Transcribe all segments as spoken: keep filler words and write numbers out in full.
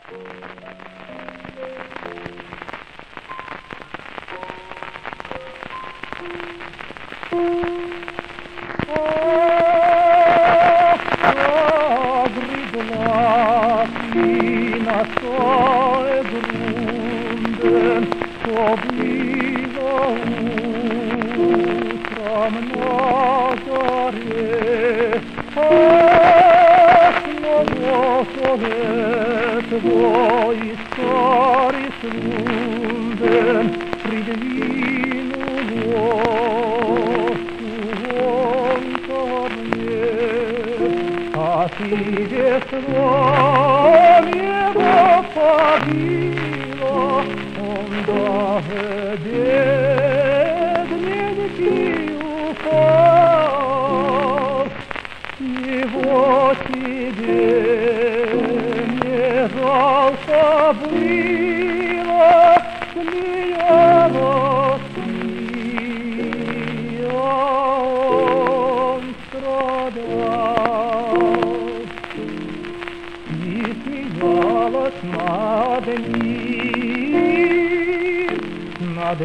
Så bliva utrам на заре, ах, новосоле твои стари slunden придвинулось он ко мне, а ты весна небо побила. Да, бедненький упал, его тебе не жалко было, смеялась ты, а он страдал. И смеялась над ним, над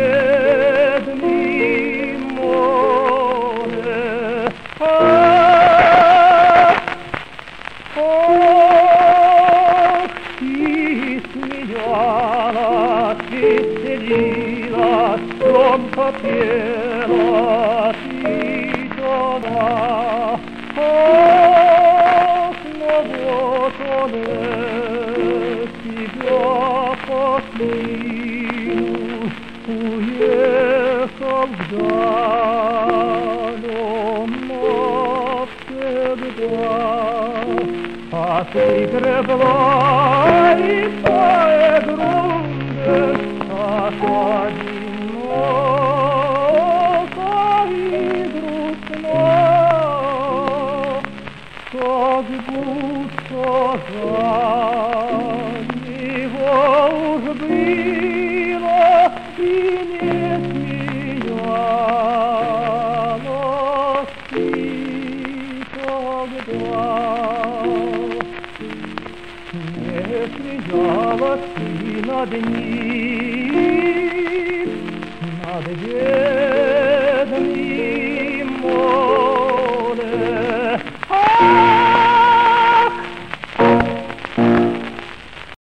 бедным морем. Ах, ах, и смеялась, веселилась, громко пела ты жена. Ах, но вот он тебя последний уехал вдаль, он навсегда, а ты гребла и твоя грунде, как одинока и грустна, как будто за него уж было и не смеялась ты тогда. Не смеялась ты над ним,